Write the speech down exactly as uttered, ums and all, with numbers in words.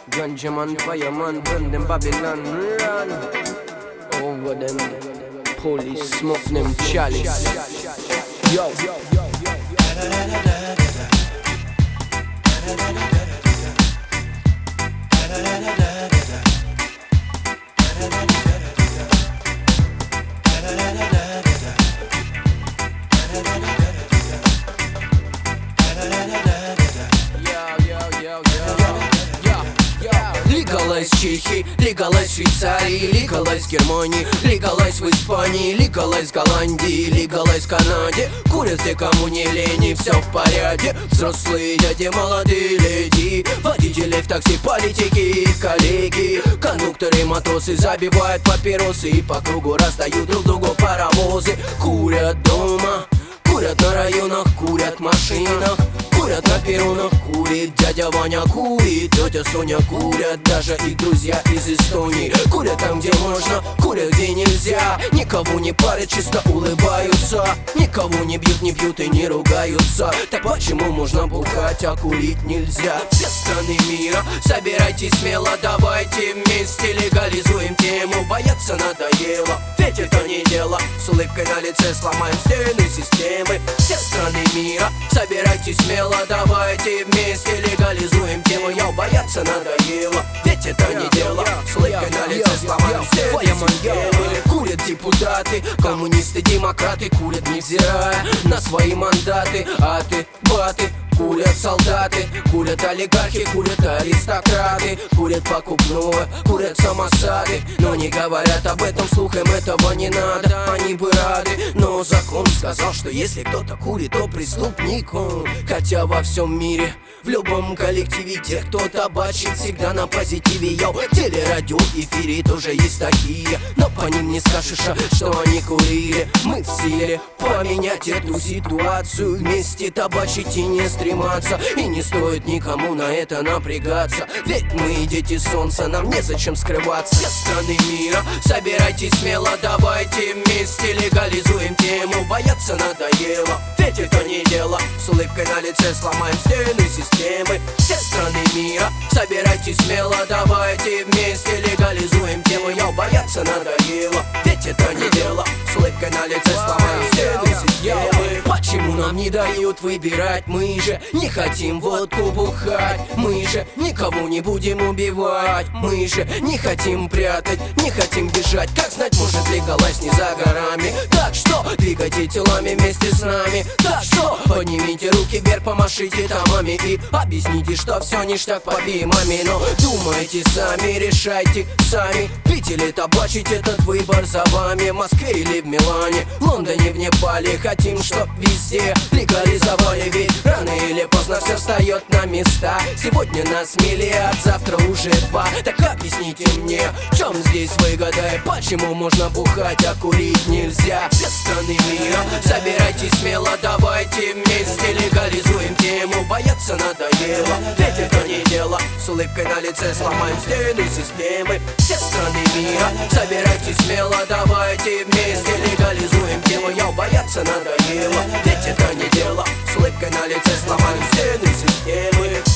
Ganja man, fireman, burn them Babylon, run over them. Police smoke them chalice. Yo. Legalize Чехии, legalize Швейцарии, legalize Германии, legalize в Испании, legalize Голландии, legalize Канаде. Курят все, кому не лень, все в порядке. Взрослые дяди, молодые леди, водители в такси, политики, коллеги, кондукторы, матросы забивают папиросы и по кругу раздают друг другу паровозы. Курят дома, курят на районах, курят в машинах, курят на перронах, курит дядя Ваня, курит тетя Соня, курят даже их друзья из Эстонии. Курят там, где можно, курят, где нельзя. Никого не парят, чисто улыбаются. Никого не бьют, не пьют и не ругаются. Так почему можно бухать, а курить нельзя? Все страны мира, собирайтесь смело, давайте вместе легализуем тему. Бояться надоело, ведь это не дело. С улыбкой на лице сломаем стены системы. Все страны мира, собирайтесь смело, давайте вместе легализуем тему. Я бояться надоело, ведь это не дело. С улыбкой на лице сломаем стены системы. Курят депутаты, коммунисты, демократы, курят невзирая на свои мандаты. Аты, баты, курят солдаты, курят олигархи, курят аристократы, курят покупное, курят самосады. Но не говорят об этом вслух, им этого не надо. Они бы рады, но закон сказал, что если кто-то курит, то преступник он. Хотя во всем мире, в любом коллективе, тех, кто табачит, всегда на позитиве. Йоу, телерадио, эфире тоже есть такие, но по ним не скажешь, что они курили. Мы в силе поменять эту ситуацию, вместе табачить и не стрематься. И не стоит никому на это напрягаться, ведь мы дети солнца, нам незачем скрываться. Все страны мира, собирайтесь смело, давайте вместе легализуем тему. Бояться надоело, ведь это не дело. С улыбкой на лице сломаем стены системы. Все страны мира, собирайтесь смело, давайте вместе легализуем тему. Я бояться надоело, ведь это не дело. С улыбкой на лице сломаем стены системы. Почему нам не дают выбирать? Мы же не хотим водку бухать, мы же никого не будем убивать, мы же не хотим прятать, не хотим бежать. Как знать, может легалайз не за горами. Так что двигайте телами вместе с нами. Так что поднимите руки вверх, помашите томами и объясните, что все ништяк, побимами. Но думайте сами, решайте сами, пить или табачить, этот выбор за вами. В Москве или в Милане, в Лондоне, в Непале, хотим, чтоб везде легализовали, ведь рано или поздно все встает на места. Сегодня нас миллиард, завтра уже два. Так объясните мне, в чем здесь выгода и почему можно бухать, а курить нельзя? Все страны мира, собирайтесь смело, давайте вместе легализуем тему. Бояться надоело, ведь это не дело. С улыбкой на лице сломаем стены системы. Все страны мира, собирайтесь смело, давайте вместе легализуем тему. Я бояться надоело, ведь это не дело. С улыбкой на лице сломаем стены системы.